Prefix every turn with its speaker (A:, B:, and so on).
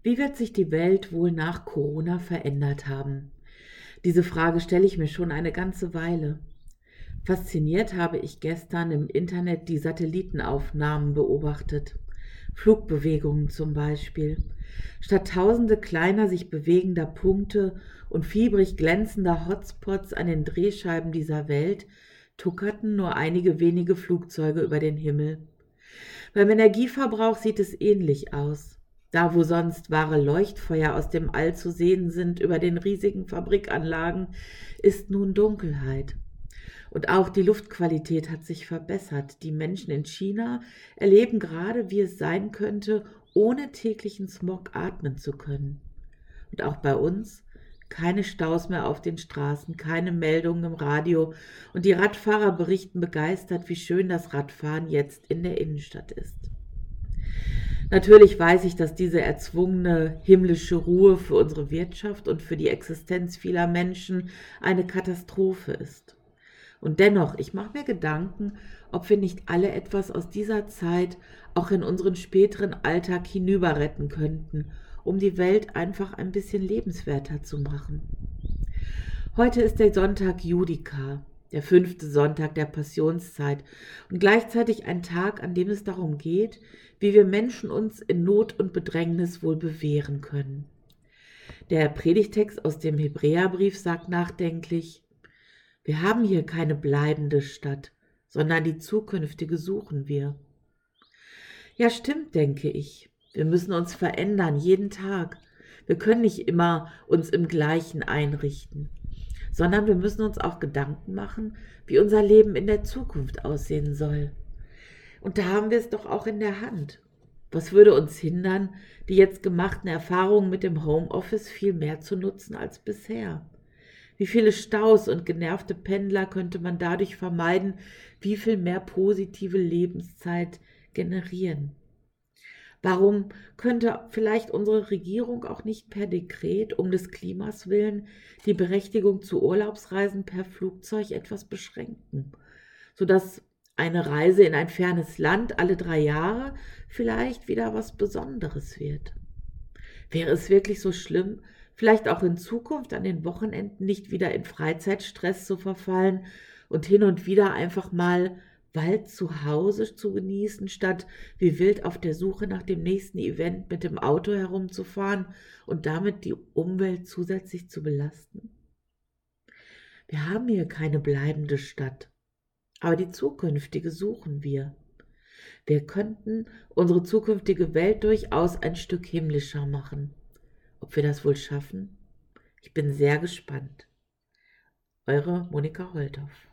A: Wie wird sich die Welt wohl nach Corona verändert haben? Diese Frage stelle ich mir schon eine ganze Weile. Fasziniert habe ich gestern im Internet die Satellitenaufnahmen beobachtet. Flugbewegungen zum Beispiel. Statt tausende kleiner sich bewegender Punkte und fiebrig glänzender Hotspots an den Drehscheiben dieser Welt tuckerten nur einige wenige Flugzeuge über den Himmel. Beim Energieverbrauch sieht es ähnlich aus. Da, wo sonst wahre Leuchtfeuer aus dem All zu sehen sind über den riesigen Fabrikanlagen, ist nun Dunkelheit. Und auch die Luftqualität hat sich verbessert. Die Menschen in China erleben gerade, wie es sein könnte, ohne täglichen Smog atmen zu können. Und auch bei uns keine Staus mehr auf den Straßen, keine Meldungen im Radio und die Radfahrer berichten begeistert, wie schön das Radfahren jetzt in der Innenstadt ist. Natürlich weiß ich, dass diese erzwungene himmlische Ruhe für unsere Wirtschaft und für die Existenz vieler Menschen eine Katastrophe ist. Und dennoch, ich mache mir Gedanken, ob wir nicht alle etwas aus dieser Zeit auch in unseren späteren Alltag hinüber retten könnten, um die Welt einfach ein bisschen lebenswerter zu machen. Heute ist der Sonntag Judica, der 5. Sonntag der Passionszeit und gleichzeitig ein Tag, an dem es darum geht, wie wir Menschen uns in Not und Bedrängnis wohl bewähren können. Der Predigtext aus dem Hebräerbrief sagt nachdenklich: Wir haben hier keine bleibende Stadt, sondern die zukünftige suchen wir. Ja, stimmt, denke ich. Wir müssen uns verändern, jeden Tag. Wir können nicht immer uns im Gleichen einrichten, sondern wir müssen uns auch Gedanken machen, wie unser Leben in der Zukunft aussehen soll. Und da haben wir es doch auch in der Hand. Was würde uns hindern, die jetzt gemachten Erfahrungen mit dem Homeoffice viel mehr zu nutzen als bisher? Wie viele Staus und genervte Pendler könnte man dadurch vermeiden, wie viel mehr positive Lebenszeit generieren? Warum könnte vielleicht unsere Regierung auch nicht per Dekret um des Klimas willen die Berechtigung zu Urlaubsreisen per Flugzeug etwas beschränken, sodass eine Reise in ein fernes Land alle 3 Jahre vielleicht wieder was Besonderes wird? Wäre es wirklich so schlimm, vielleicht auch in Zukunft an den Wochenenden nicht wieder in Freizeitstress zu verfallen und hin und wieder einfach mal Wald zu Hause zu genießen, statt wie wild auf der Suche nach dem nächsten Event mit dem Auto herumzufahren und damit die Umwelt zusätzlich zu belasten? Wir haben hier keine bleibende Stadt, aber die zukünftige suchen wir. Wir könnten unsere zukünftige Welt durchaus ein Stück himmlischer machen. Ob wir das wohl schaffen? Ich bin sehr gespannt. Eure Monika Holthoff.